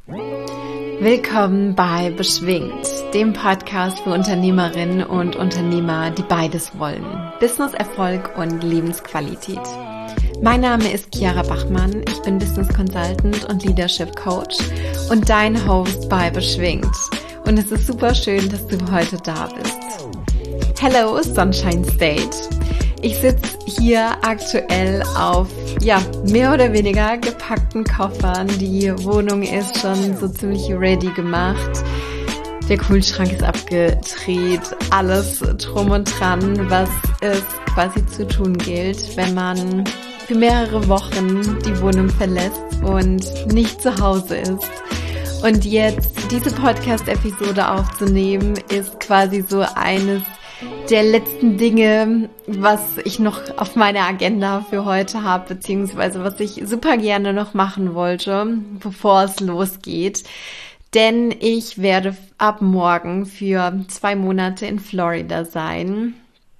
Willkommen bei Beschwingt, dem Podcast für Unternehmerinnen und Unternehmer, die beides wollen: Businesserfolg und Lebensqualität. Mein Name ist Chiara Bachmann, ich bin Business Consultant und Leadership Coach und dein Host bei Beschwingt. Und es ist super schön, dass du heute da bist. Hello Sunshine State. Ich sitze hier aktuell auf, mehr oder weniger gepackten Koffern. Die Wohnung ist schon so ziemlich ready gemacht. Der Kühlschrank ist abgedreht. Alles drum und dran, was es quasi zu tun gilt, wenn man für mehrere Wochen die Wohnung verlässt und nicht zu Hause ist. Und jetzt diese Podcast-Episode aufzunehmen, ist quasi so eines der letzten Dinge, was ich noch auf meiner Agenda für heute habe, beziehungsweise was ich super gerne noch machen wollte, bevor es losgeht. Denn ich werde ab morgen für 2 Monate in Florida sein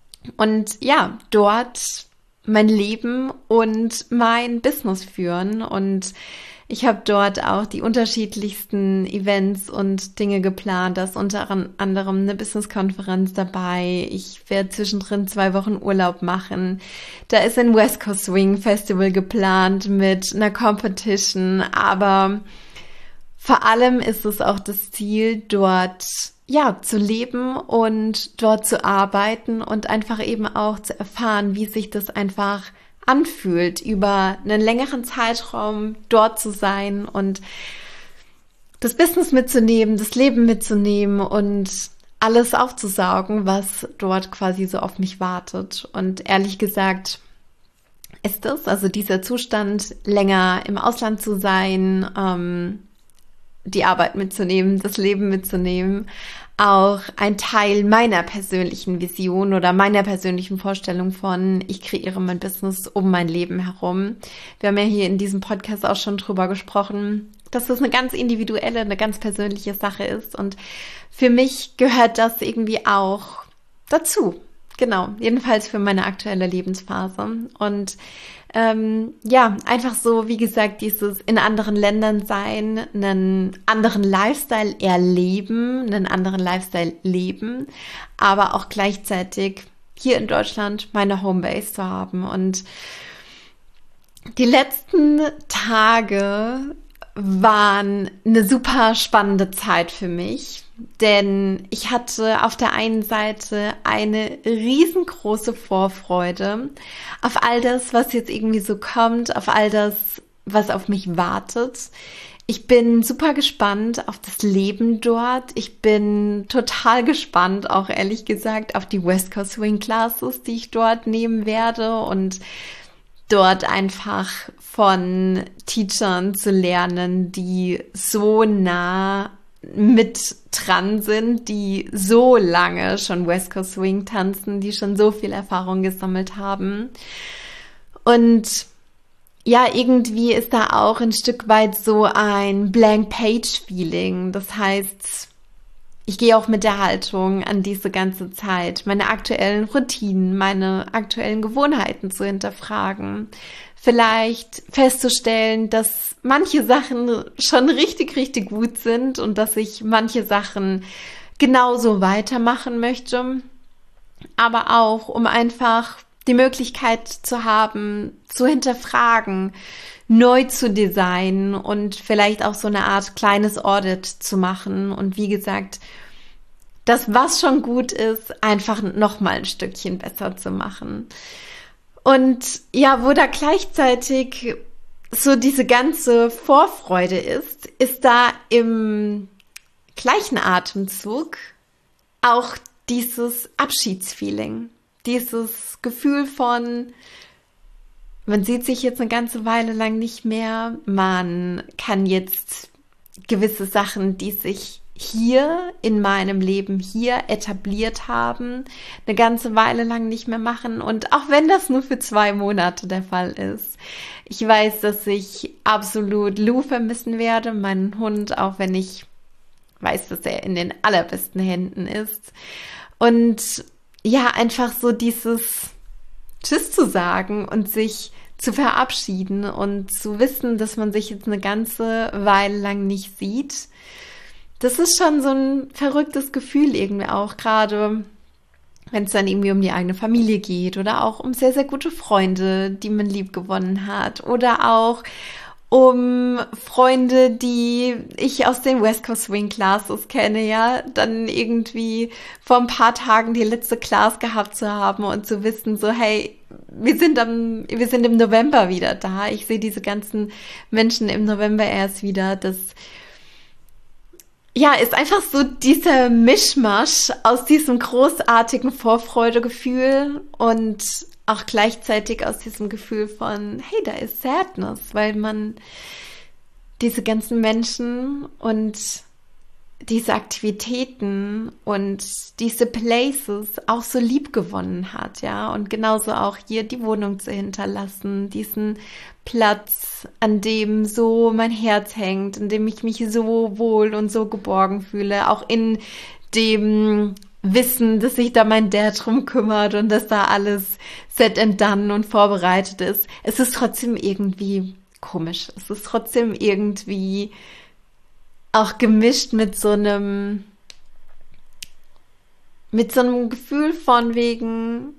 und dort mein Leben und mein Business führen. Und ich habe dort auch die unterschiedlichsten Events und Dinge geplant. Da ist unter anderem eine Business-Konferenz dabei. Ich werde zwischendrin 2 Wochen Urlaub machen. Da ist ein West Coast Swing Festival geplant mit einer Competition. Aber vor allem ist es auch das Ziel, dort zu leben und dort zu arbeiten und einfach eben auch zu erfahren, wie sich das einfach anfühlt, über einen längeren Zeitraum dort zu sein und das Business mitzunehmen, das Leben mitzunehmen und alles aufzusaugen, was dort quasi so auf mich wartet. Und ehrlich gesagt ist es, also dieser Zustand, länger im Ausland zu sein, die Arbeit mitzunehmen, das Leben mitzunehmen, auch ein Teil meiner persönlichen Vision oder meiner persönlichen Vorstellung von: ich kreiere mein Business um mein Leben herum. Wir haben ja hier in diesem Podcast auch schon drüber gesprochen, dass das eine ganz individuelle, eine ganz persönliche Sache ist. Und für mich gehört das irgendwie auch dazu. Genau, jedenfalls für meine aktuelle Lebensphase. Und einfach so, wie gesagt, dieses in anderen Ländern sein, einen anderen Lifestyle erleben, einen anderen Lifestyle leben, aber auch gleichzeitig hier in Deutschland meine Homebase zu haben. Und die letzten Tage waren eine super spannende Zeit für mich, denn ich hatte auf der einen Seite eine riesengroße Vorfreude auf all das, was jetzt irgendwie so kommt, auf all das, was auf mich wartet. Ich bin super gespannt auf das Leben dort. Ich bin total gespannt, auch ehrlich gesagt, auf die West Coast Swing Classes, die ich dort nehmen werde und dort einfach von Teachern zu lernen, die so nah mit dran sind, die so lange schon West Coast Swing tanzen, die schon so viel Erfahrung gesammelt haben. Und irgendwie ist da auch ein Stück weit so ein Blank Page Feeling. Das heißt, ich gehe auch mit der Haltung an diese ganze Zeit, meine aktuellen Routinen, meine aktuellen Gewohnheiten zu hinterfragen. Vielleicht festzustellen, dass manche Sachen schon richtig, richtig gut sind und dass ich manche Sachen genauso weitermachen möchte. Aber auch, um einfach die Möglichkeit zu haben, zu hinterfragen, neu zu designen und vielleicht auch so eine Art kleines Audit zu machen. Und wie gesagt, das, was schon gut ist, einfach noch mal ein Stückchen besser zu machen. Und wo da gleichzeitig so diese ganze Vorfreude ist da im gleichen Atemzug auch dieses Abschiedsfeeling, dieses Gefühl von: man sieht sich jetzt eine ganze Weile lang nicht mehr, man kann jetzt gewisse Sachen, die sich hier in meinem Leben hier etabliert haben, eine ganze Weile lang nicht mehr machen. Und auch wenn das nur für 2 Monate der Fall ist, ich weiß, dass ich absolut Lou vermissen werde, meinen Hund, auch wenn ich weiß, dass er in den allerbesten Händen ist. Und einfach so dieses Tschüss zu sagen und sich zu verabschieden und zu wissen, dass man sich jetzt eine ganze Weile lang nicht sieht. Das ist schon so ein verrücktes Gefühl irgendwie auch, gerade wenn es dann irgendwie um die eigene Familie geht oder auch um sehr, sehr gute Freunde, die man lieb gewonnen hat oder auch um Freunde, die ich aus den West Coast Swing Classes kenne, ja, dann irgendwie vor ein paar Tagen die letzte Class gehabt zu haben und zu wissen, so, hey, wir sind im November wieder da. Ich sehe diese ganzen Menschen im November erst wieder. Das, ja, ist einfach so dieser Mischmasch aus diesem großartigen Vorfreudegefühl und auch gleichzeitig aus diesem Gefühl von, hey, da ist Sadness, weil man diese ganzen Menschen und diese Aktivitäten und diese Places auch so lieb gewonnen hat, ja, und genauso auch hier die Wohnung zu hinterlassen, diesen Platz, an dem so mein Herz hängt, in dem ich mich so wohl und so geborgen fühle, auch in dem Wissen, dass sich da mein Dad drum kümmert und dass da alles set and done und vorbereitet ist. Es ist trotzdem irgendwie komisch. Es ist trotzdem irgendwie auch gemischt mit so einem Gefühl von wegen,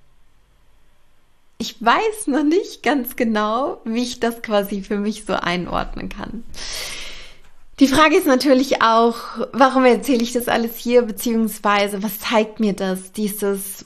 ich weiß noch nicht ganz genau, wie ich das quasi für mich so einordnen kann. Die Frage ist natürlich auch, warum erzähle ich das alles hier, beziehungsweise was zeigt mir das, dass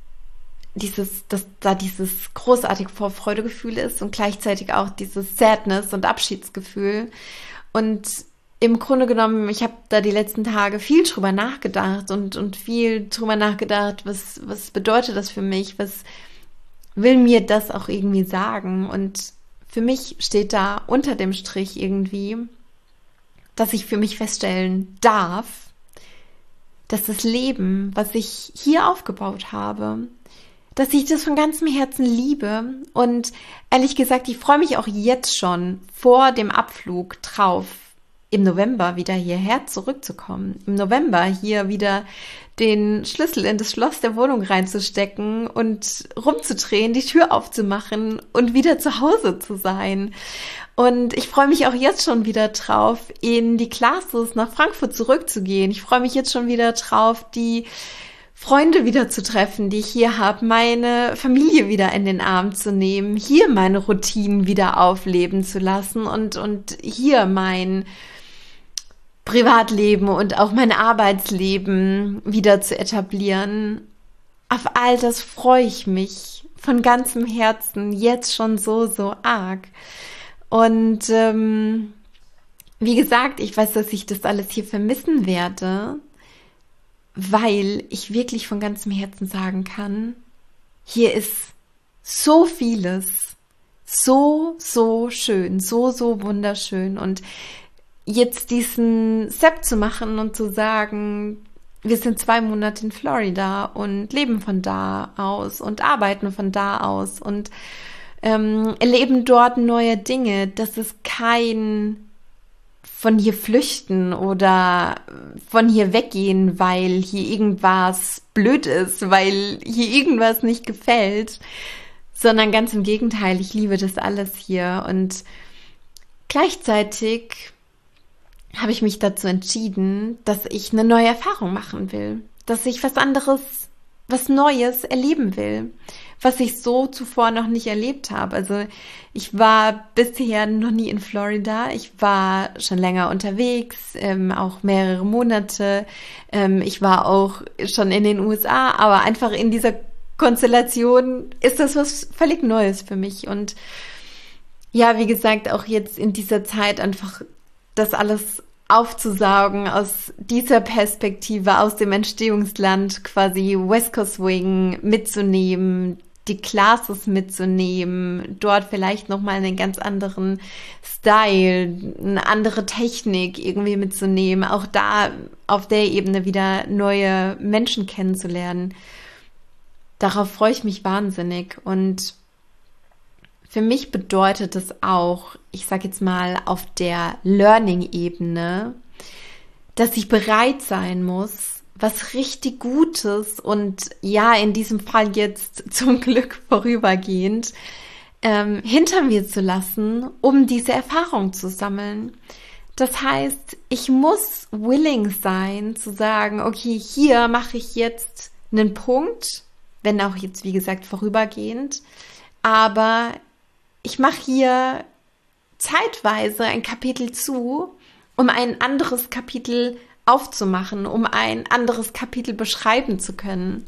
da dieses großartige Vorfreudegefühl ist und gleichzeitig auch dieses Sadness und Abschiedsgefühl. Und im Grunde genommen, ich habe da die letzten Tage viel drüber nachgedacht und viel drüber nachgedacht, was bedeutet das für mich, was will mir das auch irgendwie sagen. Und für mich steht da unter dem Strich irgendwie, dass ich für mich feststellen darf, dass das Leben, was ich hier aufgebaut habe, dass ich das von ganzem Herzen liebe. Und ehrlich gesagt, ich freue mich auch jetzt schon vor dem Abflug drauf, im November wieder hierher zurückzukommen. Im November hier wieder den Schlüssel in das Schloss der Wohnung reinzustecken und rumzudrehen, die Tür aufzumachen und wieder zu Hause zu sein. Und ich freue mich auch jetzt schon wieder drauf, in die Classes nach Frankfurt zurückzugehen. Ich freue mich jetzt schon wieder drauf, die Freunde wieder zu treffen, die ich hier habe, meine Familie wieder in den Arm zu nehmen, hier meine Routinen wieder aufleben zu lassen und hier mein Privatleben und auch mein Arbeitsleben wieder zu etablieren. Auf all das freue ich mich von ganzem Herzen jetzt schon so arg. Und wie gesagt, ich weiß, dass ich das alles hier vermissen werde, weil ich wirklich von ganzem Herzen sagen kann, hier ist so vieles, so schön, so wunderschön. Und jetzt diesen Step zu machen und zu sagen, wir sind 2 Monate in Florida und leben von da aus und arbeiten von da aus und erleben dort neue Dinge. Das ist kein von hier flüchten oder von hier weggehen, weil hier irgendwas blöd ist, weil hier irgendwas nicht gefällt, sondern ganz im Gegenteil, ich liebe das alles hier. Und gleichzeitig habe ich mich dazu entschieden, dass ich eine neue Erfahrung machen will, dass ich was anderes, was Neues erleben will, was ich so zuvor noch nicht erlebt habe. Also ich war bisher noch nie in Florida. Ich war schon länger unterwegs, auch mehrere Monate. Ich war auch schon in den USA, aber einfach in dieser Konstellation ist das was völlig Neues für mich. Und ja, wie gesagt, auch jetzt in dieser Zeit einfach das alles aufzusaugen aus dieser Perspektive, aus dem Entstehungsland quasi West Coast Swing mitzunehmen, die Classes mitzunehmen, dort vielleicht nochmal einen ganz anderen Style, eine andere Technik irgendwie mitzunehmen, auch da auf der Ebene wieder neue Menschen kennenzulernen. Darauf freue ich mich wahnsinnig. Und für mich bedeutet es auch, ich sage jetzt mal auf der Learning-Ebene, dass ich bereit sein muss, was richtig Gutes und ja, in diesem Fall jetzt zum Glück vorübergehend, hinter mir zu lassen, um diese Erfahrung zu sammeln. Das heißt, ich muss willing sein, zu sagen, okay, hier mache ich jetzt einen Punkt, wenn auch jetzt, wie gesagt, vorübergehend, aber ich mache hier zeitweise ein Kapitel zu, um ein anderes Kapitel aufzumachen, um ein anderes Kapitel beschreiben zu können.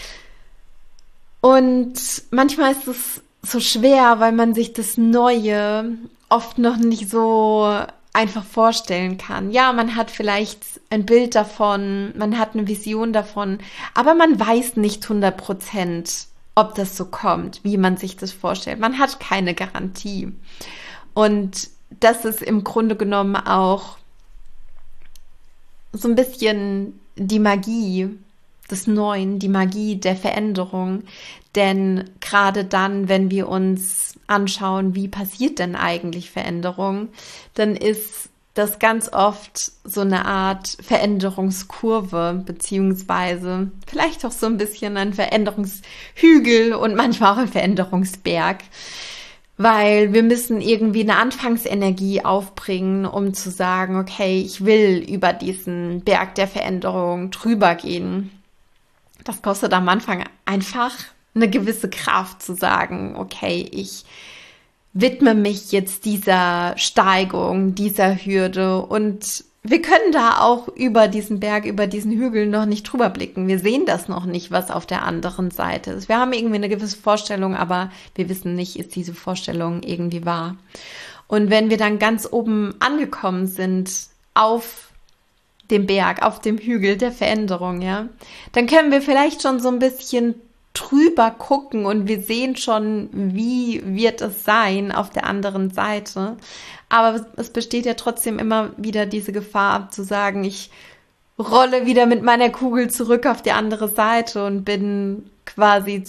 Und manchmal ist es so schwer, weil man sich das Neue oft noch nicht so einfach vorstellen kann. Ja, man hat vielleicht ein Bild davon, man hat eine Vision davon, aber man weiß nicht 100%, ob das so kommt, wie man sich das vorstellt. Man hat keine Garantie. Und das ist im Grunde genommen auch so ein bisschen die Magie des Neuen, die Magie der Veränderung. Denn gerade dann, wenn wir uns anschauen, wie passiert denn eigentlich Veränderung, dann ist das ganz oft so eine Art Veränderungskurve, beziehungsweise vielleicht auch so ein bisschen ein Veränderungshügel und manchmal auch ein Veränderungsberg. Weil wir müssen irgendwie eine Anfangsenergie aufbringen, um zu sagen, okay, ich will über diesen Berg der Veränderung drüber gehen. Das kostet am Anfang einfach eine gewisse Kraft zu sagen, okay, ich widme mich jetzt dieser Steigung, dieser Hürde und wir können da auch über diesen Berg, über diesen Hügel noch nicht drüber blicken. Wir sehen das noch nicht, was auf der anderen Seite ist. Wir haben irgendwie eine gewisse Vorstellung, aber wir wissen nicht, ist diese Vorstellung irgendwie wahr. Und wenn wir dann ganz oben angekommen sind auf dem Berg, auf dem Hügel der Veränderung, ja, dann können wir vielleicht schon so ein bisschen drüber gucken und wir sehen schon, wie wird es sein auf der anderen Seite. Aber es besteht ja trotzdem immer wieder diese Gefahr zu sagen, ich rolle wieder mit meiner Kugel zurück auf die andere Seite und bin quasi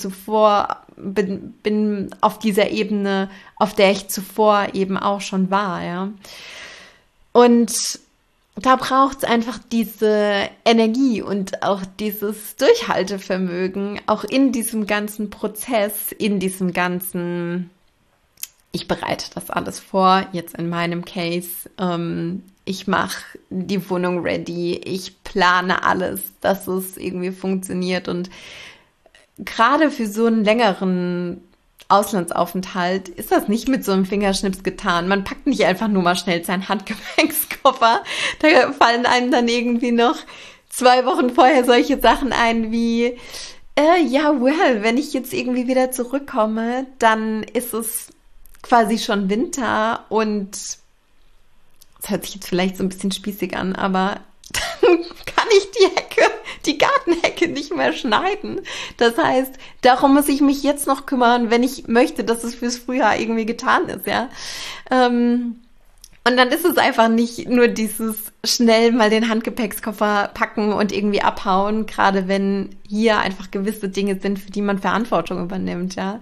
bin auf dieser Ebene, auf der ich zuvor eben auch schon war, ja. Und da braucht es einfach diese Energie und auch dieses Durchhaltevermögen, auch in diesem ganzen Prozess, in diesem ganzen, ich bereite das alles vor, jetzt in meinem Case, ich mache die Wohnung ready, ich plane alles, dass es irgendwie funktioniert und gerade für so einen längeren Auslandsaufenthalt ist das nicht mit so einem Fingerschnips getan. Man packt nicht einfach nur mal schnell seinen Handgepäckskoffer. Da fallen einem dann irgendwie noch 2 Wochen vorher solche Sachen ein wie, wenn ich jetzt irgendwie wieder zurückkomme, dann ist es quasi schon Winter und das hört sich jetzt vielleicht so ein bisschen spießig an, aber dann kann ich die Gartenhecke nicht mehr schneiden. Das heißt, darum muss ich mich jetzt noch kümmern, wenn ich möchte, dass es fürs Frühjahr irgendwie getan ist, ja. Und dann ist es einfach nicht nur dieses schnell mal den Handgepäckskoffer packen und irgendwie abhauen, gerade wenn hier einfach gewisse Dinge sind, für die man Verantwortung übernimmt, ja.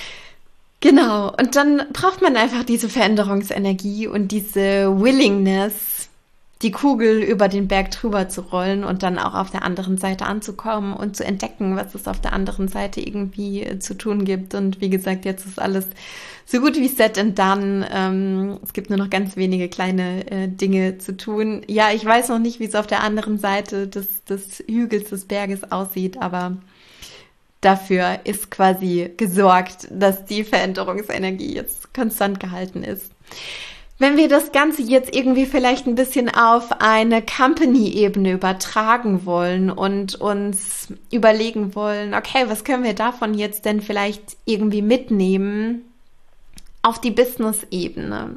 Genau. Und dann braucht man einfach diese Veränderungsenergie und diese Willingness, die Kugel über den Berg drüber zu rollen und dann auch auf der anderen Seite anzukommen und zu entdecken, was es auf der anderen Seite irgendwie zu tun gibt. Und wie gesagt, jetzt ist alles so gut wie set and done. Es gibt nur noch ganz wenige kleine Dinge zu tun. Ja, ich weiß noch nicht, wie es auf der anderen Seite des Hügels, des Berges aussieht, aber dafür ist quasi gesorgt, dass die Veränderungsenergie jetzt konstant gehalten ist. Wenn wir das Ganze jetzt irgendwie vielleicht ein bisschen auf eine Company-Ebene übertragen wollen und uns überlegen wollen, okay, was können wir davon jetzt denn vielleicht irgendwie mitnehmen auf die Business-Ebene,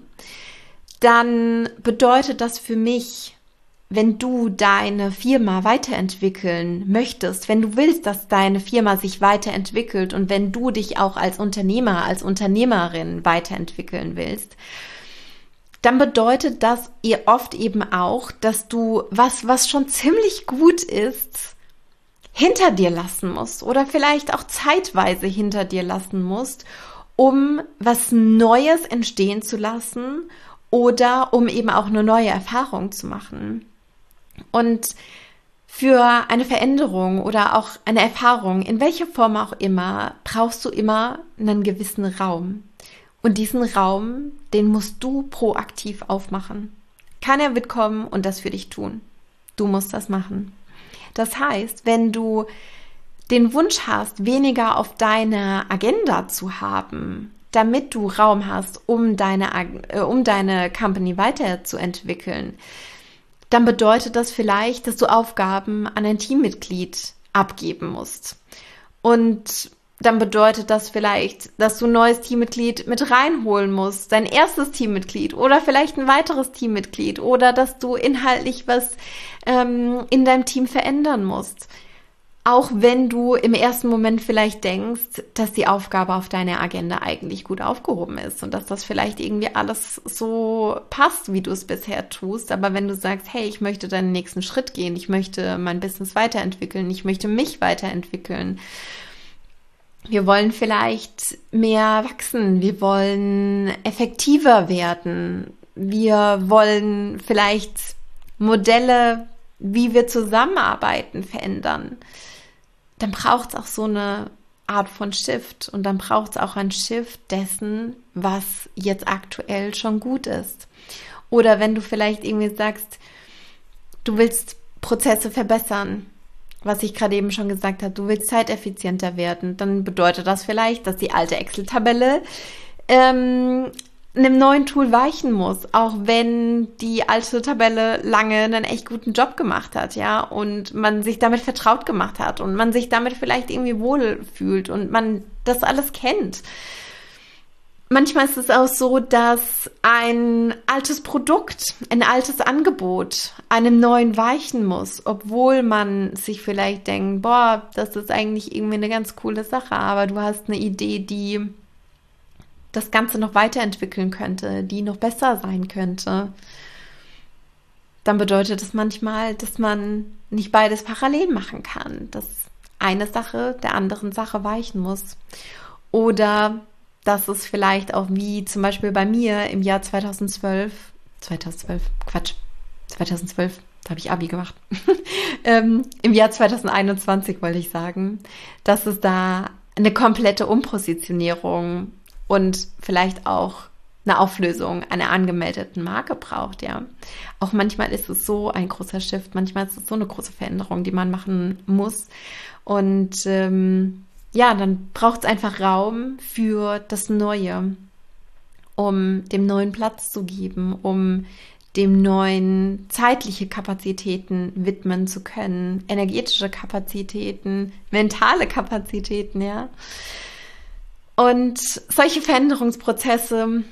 dann bedeutet das für mich, wenn du deine Firma weiterentwickeln möchtest, wenn du willst, dass deine Firma sich weiterentwickelt und wenn du dich auch als Unternehmer, als Unternehmerin weiterentwickeln willst, dann bedeutet das ihr oft eben auch, dass du was schon ziemlich gut ist, hinter dir lassen musst oder vielleicht auch zeitweise hinter dir lassen musst, um was Neues entstehen zu lassen oder um eben auch eine neue Erfahrung zu machen. Und Für eine Veränderung oder auch eine Erfahrung, in welcher Form auch immer, brauchst du immer einen gewissen Raum. Und diesen Raum, den musst du proaktiv aufmachen. Keiner wird kommen und das für dich tun. Du musst das machen. Das heißt, wenn du den Wunsch hast, weniger auf deiner Agenda zu haben, damit du Raum hast, um deine Company weiterzuentwickeln, dann bedeutet das vielleicht, dass du Aufgaben an ein Teammitglied abgeben musst. Und dann bedeutet das vielleicht, dass du ein neues Teammitglied mit reinholen musst, dein erstes Teammitglied oder vielleicht ein weiteres Teammitglied oder dass du inhaltlich was in deinem Team verändern musst. Auch wenn du im ersten Moment vielleicht denkst, dass die Aufgabe auf deiner Agenda eigentlich gut aufgehoben ist und dass das vielleicht irgendwie alles so passt, wie du es bisher tust. Aber wenn du sagst, hey, ich möchte deinen nächsten Schritt gehen, ich möchte mein Business weiterentwickeln, ich möchte mich weiterentwickeln, wir wollen vielleicht mehr wachsen, wir wollen effektiver werden, wir wollen vielleicht Modelle, wie wir zusammenarbeiten, verändern, dann braucht es auch so eine Art von Shift und dann braucht es auch ein Shift dessen, was jetzt aktuell schon gut ist. Oder wenn du vielleicht irgendwie sagst, du willst Prozesse verbessern, was ich gerade eben schon gesagt habe, du willst zeiteffizienter werden, dann bedeutet das vielleicht, dass die alte Excel-Tabelle einem neuen Tool weichen muss, auch wenn die alte Tabelle lange einen echt guten Job gemacht hat, ja, und man sich damit vertraut gemacht hat und man sich damit vielleicht irgendwie wohl fühlt und man das alles kennt. Manchmal ist es auch so, dass ein altes Produkt, ein altes Angebot einem neuen weichen muss, obwohl man sich vielleicht denkt, boah, das ist eigentlich irgendwie eine ganz coole Sache, aber du hast eine Idee, die das Ganze noch weiterentwickeln könnte, die noch besser sein könnte, dann bedeutet das manchmal, dass man nicht beides parallel machen kann, dass eine Sache der anderen Sache weichen muss. Oder dass es vielleicht auch wie zum Beispiel bei mir im Jahr 2012, da habe ich Abi gemacht, im Jahr 2021 wollte ich sagen, dass es da eine komplette Umpositionierung und vielleicht auch eine Auflösung einer angemeldeten Marke braucht, ja. Auch manchmal ist es so ein großer Shift, manchmal ist es so eine große Veränderung, die man machen muss. Und ja, dann braucht es einfach Raum für das Neue, um dem Neuen Platz zu geben, um dem Neuen zeitliche Kapazitäten widmen zu können, energetische Kapazitäten, mentale Kapazitäten, ja. Und solche Veränderungsprozesse,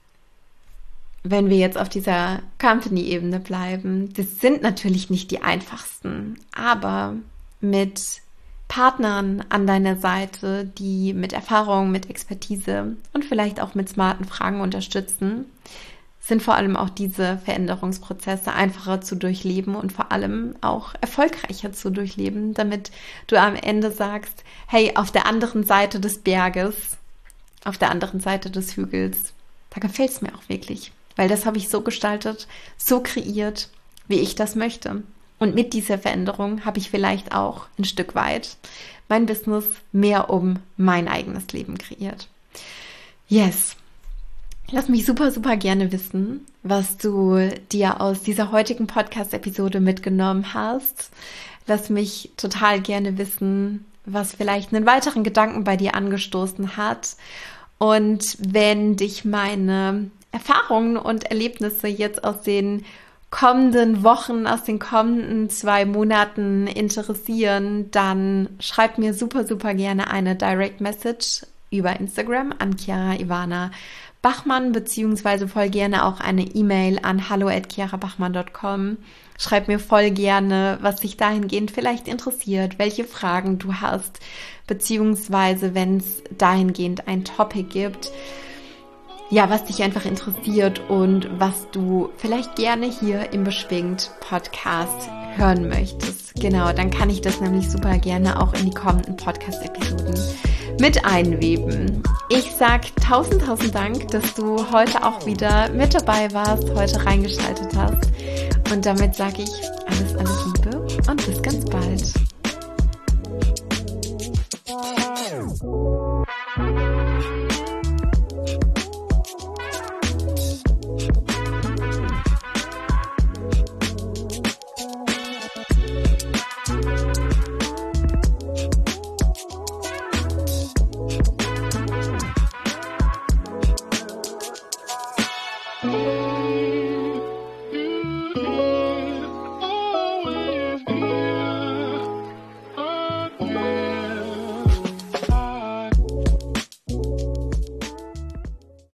wenn wir jetzt auf dieser Company-Ebene bleiben, das sind natürlich nicht die einfachsten, aber mit Partnern an deiner Seite, die mit Erfahrung, mit Expertise und vielleicht auch mit smarten Fragen unterstützen, sind vor allem auch diese Veränderungsprozesse einfacher zu durchleben und vor allem auch erfolgreicher zu durchleben, damit du am Ende sagst, hey, auf der anderen Seite des Berges, auf der anderen Seite des Hügels, da gefällt es mir auch wirklich, weil das habe ich so gestaltet, so kreiert, wie ich das möchte. Und mit dieser Veränderung habe ich vielleicht auch ein Stück weit mein Business mehr um mein eigenes Leben kreiert. Yes. Lass mich super, super gerne wissen, was du dir aus dieser heutigen Podcast-Episode mitgenommen hast. Lass mich total gerne wissen, was vielleicht einen weiteren Gedanken bei dir angestoßen hat. Und wenn dich meine Erfahrungen und Erlebnisse jetzt aus den kommenden Wochen, aus den kommenden 2 Monaten interessieren, dann schreib mir super, super gerne eine Direct Message über Instagram an Chiara Ivana Bachmann, beziehungsweise voll gerne auch eine E-Mail an hallo@chiarabachmann.com. Schreib mir voll gerne, was dich dahingehend vielleicht interessiert, welche Fragen du hast, beziehungsweise wenn es dahingehend ein Topic gibt, ja, was dich einfach interessiert und was du vielleicht gerne hier im Beschwingt Podcast hören möchtest. Genau, dann kann ich das nämlich super gerne auch in die kommenden Podcast-Episoden mit einweben. Ich sag tausend Dank, dass du heute auch wieder mit dabei warst, heute reingeschaltet hast. Und damit sage ich alles Liebe und bis ganz bald.